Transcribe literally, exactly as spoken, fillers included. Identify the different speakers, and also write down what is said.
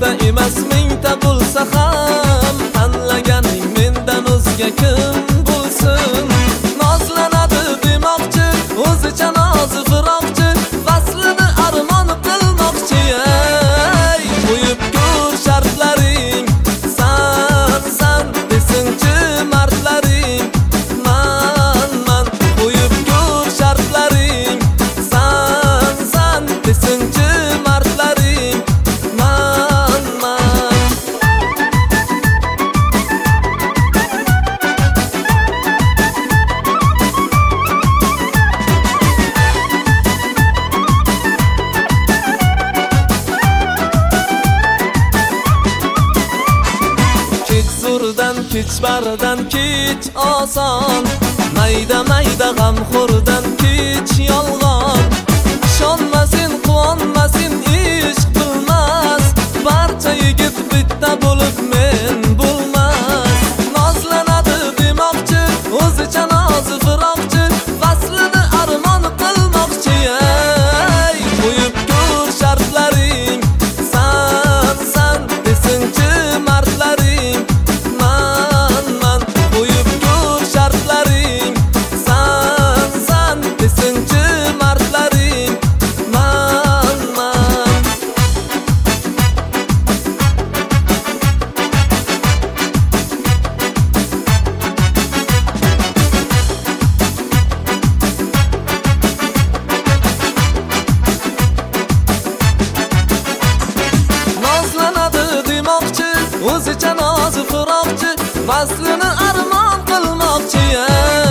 Speaker 1: bitta emas mingta bo'lsa ham tanlaganing mendan o'zga kim bo'lsin? Nozlanadi demoqchi, o'zicha nozi firoqchi, vaslini armon qilmoqchi. Ey, qo'yib ko'r shartlaring, san san desinchi mardlaring. Man man qo'yib ko'r shartlaring, san san desinchi mardlaring. Man man kech zo'rdan kech bardan kech oson, mayda mayda g'amxo'rdan kech yolg'on. Ishonmasin quvonmasin ishq bilmas, barcha yigit bitta bo'lib men bo'lmas. Nozlanadi demoqchi, o'zicha nozi firoqchi, vaslini armon qilmoqchi. Ey, qo'yib ko'r shartlaring, san san desinchi mardlaring. Man man qo'yib ko'r shartlaring, san san desinchi mardlaring. Man man nozlanadi demoqchi, o'zicha nozi firoqchi, vaslini armon qilmoqchi.